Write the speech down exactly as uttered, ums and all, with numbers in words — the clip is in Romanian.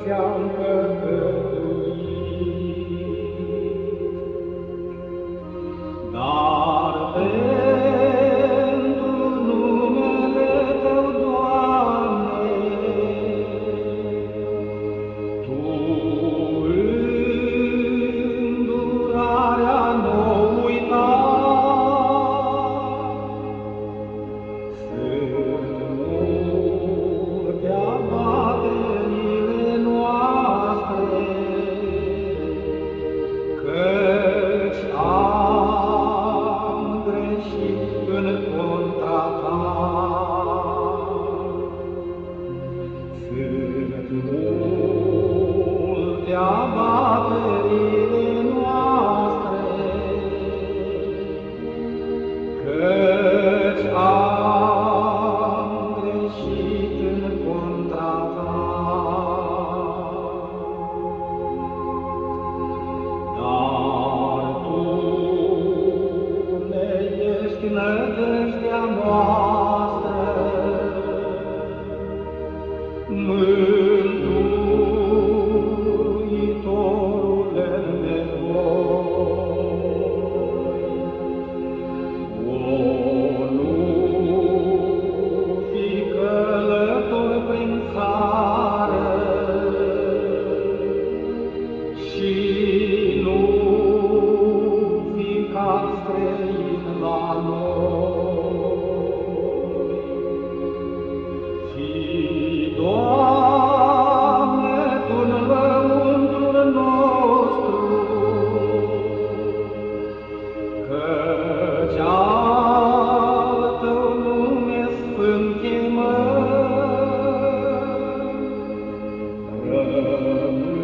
ți-am păcătuit. Dar pentru numele Tău, Doamne, Tu îndurarea n-o uita. Sunt multe abaterile noastre, căci am greșit în contra Ta. Sunt multe abaterile noastre, căci am greșit în contra Ta. Dar Tu ne ești nădejdea noastră, Mântuitorul în nevoi. O, nu fi călător prin țară și nu fi ca străin la noi. Fii, Doamne, Tu în lăuntrul nostru, căci al Tău nume sfânt chemăm. Rămânem